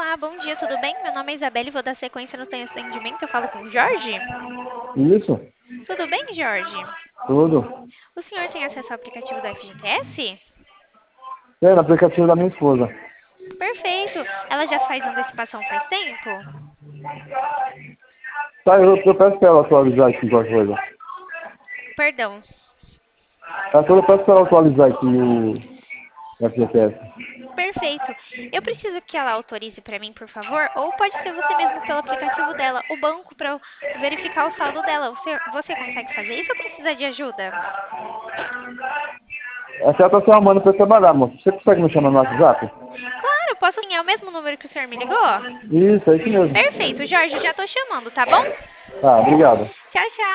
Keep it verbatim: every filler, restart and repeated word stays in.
Olá, bom dia, tudo bem? Meu nome é Isabelle e vou dar sequência no seu atendimento. Eu falo com o Jorge? Isso, Tudo bem, Jorge? tudo. O senhor tem acesso ao aplicativo do F G T S? É, no aplicativo da minha esposa. Perfeito. Ela já faz antecipação faz tempo? Tá, eu, eu peço pra ela atualizar aqui qualquer coisa. Perdão. Tá, eu peço pra ela atualizar aqui o F G T S. Perfeito. Eu preciso que ela autorize para mim, por favor, ou pode ser você mesmo pelo aplicativo dela, o banco para eu verificar o saldo dela. Você, você consegue fazer isso ou precisa de ajuda? Essa ela tá se arrumando pra eu trabalhar, moço. Você consegue me chamar no WhatsApp? Claro, posso sim, é o mesmo número que o senhor me ligou? Isso, é isso mesmo. Perfeito, Jorge, já tô chamando, tá bom? Tá, obrigado. Tchau, tchau.